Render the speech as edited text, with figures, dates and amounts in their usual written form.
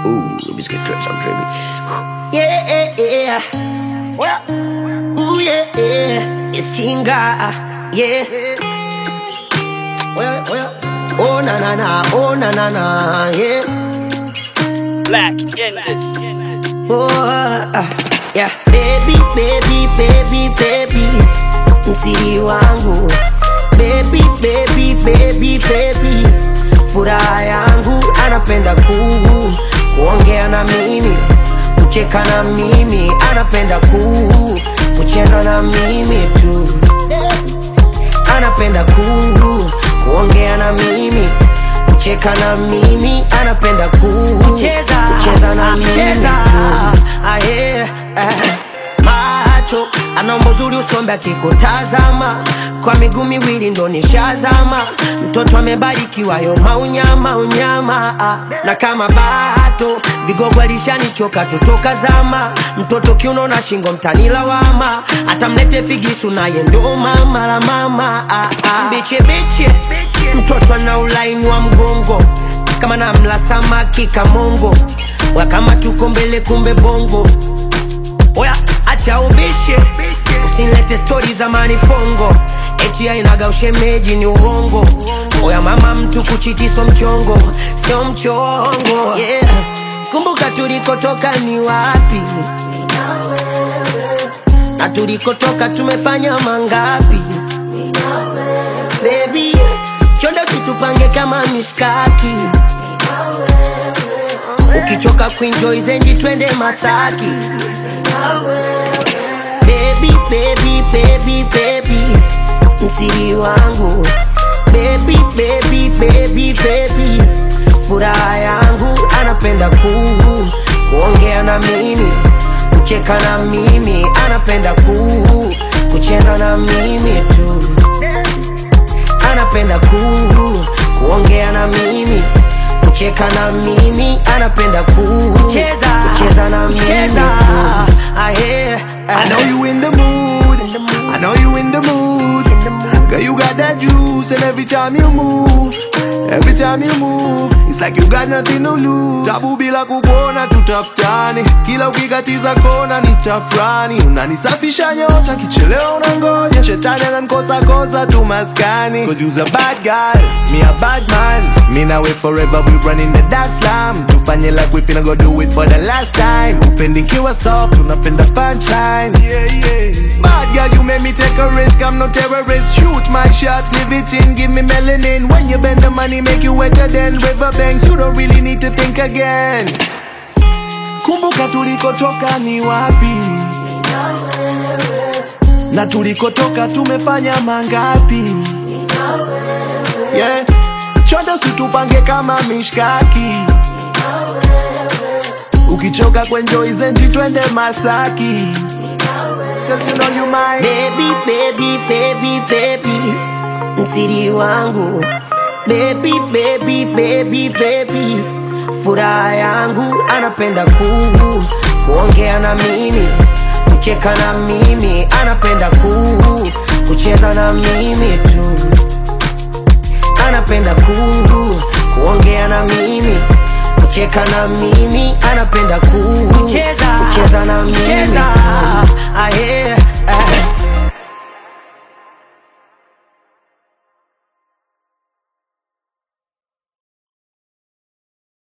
Ooh, this gets scratch, I'm dreaming. Yeah. Well, ooh, yeah. It's Chinga, yeah. Well. Oh, na, yeah. Black in this. Oh, yeah. Baby. Msiri wangu. Baby. Furaha yangu. Anapenda kuongea na mimi, kucheka na mimi. Anapenda kucheza na mimi tu. Anapenda kuongea na mimi, kucheka na mimi. Anapenda kucheza na mimi tu. Macho anaomba uzuri usombe akikutazama, kwa miguu miwili ndo nishazama. Mtoto amebarikiwa yo maunyama. Na kama bato vigogo alishanichoka tutoka zama. Mtoto kiuno na shingo mtanilawama, atamlete figisu naye ndo mama la mama. Biche mtoto ana ulaini wa mgongo, kama namla samaki kamongo. Oya kama tuko mbele kumbe bongo. Oya acha ubishe, usinilete story za manifongo, eti ainaga ushemeji ni uongo. Oya mama mtu kuchiti so mchongo, sio mchongo, yeah. Kumbuka tulikotoka ni wapi, na tulikotoka tumefanya mangapi. Baby, chonde situpange kama mishkaki, ukichoka kuenjoy zenji twende Masaki. Baby, msiri wangu. Baby, furaha yangu. Anapenda kuongea na mimi, kucheka na mimi. Anapenda kucheza na mimi tu. Anapenda kuongea na mimi, kucheka na mimi. Anapenda kucheza na mimi tu. I know you in the mood, I know you in the mood. Girl, you got that juice, and every time you move, it's like you got nothing to lose. Tabu bila kukuona tutafutani, kila ukikatiza kona nitafrani. Unanisafisha nyota, kichelewa unangoja. Shetani ananikosa tu maskani. Cause you's a bad guy, me a bad man. Me na we forever, we running the dance slam. Tufanye like we finna go do it for the last time. Upendi kiwa soft, unapenda punchlines. Yeah. Bad girl, you made me take a risk, I'm no terrorist. Shoot my shot, leave it in, give me melanin. When you bend the money, make you wetter than riverbanks. You don't really need to think again. Kumbuka tulikotoka ni wapi, na tulikotoka tumefanya mangapi. Yeah, chonde usitupange kama mishkaki, ukichoka kuenjoy zenji twende Masaki. Cause you know you mine. Baby, msiri wangu. Baby, furaha yangu. Anapenda kuongea na mimi, kucheka na mimi. Anapenda kucheza na mimi tu. Anapenda kuongea na mimi, kucheka na mimi. Anapenda kucheza na mimi tu.